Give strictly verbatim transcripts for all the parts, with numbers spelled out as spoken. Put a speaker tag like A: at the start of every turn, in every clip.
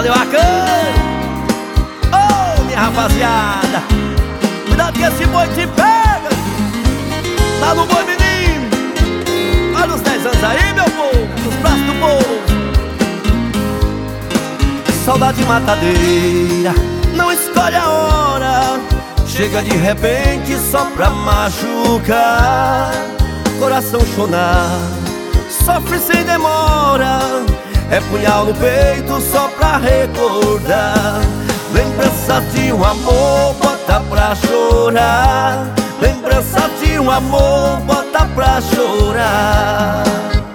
A: Valeu, Arcanjo! Oh, minha rapaziada, cuidado que esse boi te pega. Tá no boi, menino. Olha os dez anos aí, meu povo, nos braços do povo. Saudade matadeira, não escolhe a hora. Chega de repente só pra machucar. Coração chonado, sofre sem demora. É punhal no peito só pra recordar. Lembrança de um amor, bota pra chorar. Lembrança de um amor, bota pra chorar.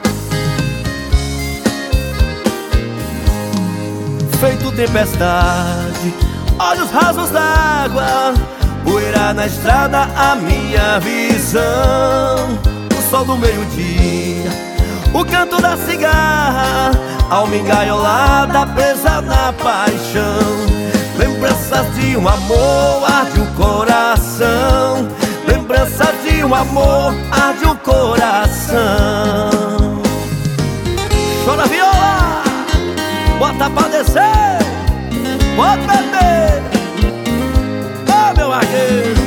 A: Feito tempestade, olhos rasos d'água, poeira na estrada, a minha visão. O sol do meio-dia, o canto da cigarra, alma engaiolada, presa na paixão. Lembranças de um amor, arde o coração. Lembranças de um amor, arde o coração. Chora viola, bota pra descer, bota beber. Ô, meu arqueiro,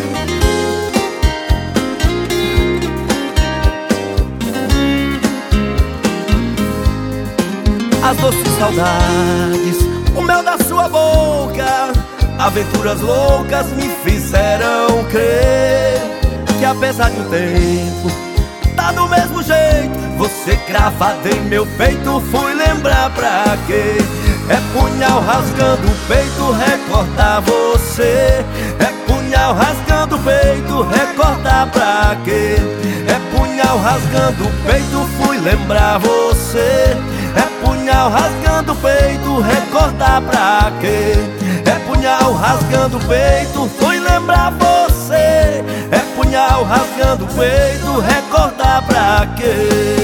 A: as doces saudades, o mel da sua boca, aventuras loucas me fizeram crer que apesar de um tempo tá do mesmo jeito. Você cravada em meu peito, fui lembrar pra quê? É punhal rasgando o peito, recordar você. É punhal rasgando o peito, recordar pra quê? É punhal rasgando o peito, fui lembrar você. É punhal rasgando o peito, recordar pra quê? É punhal rasgando o peito, fui lembrar você. É punhal rasgando o peito, recordar pra quê?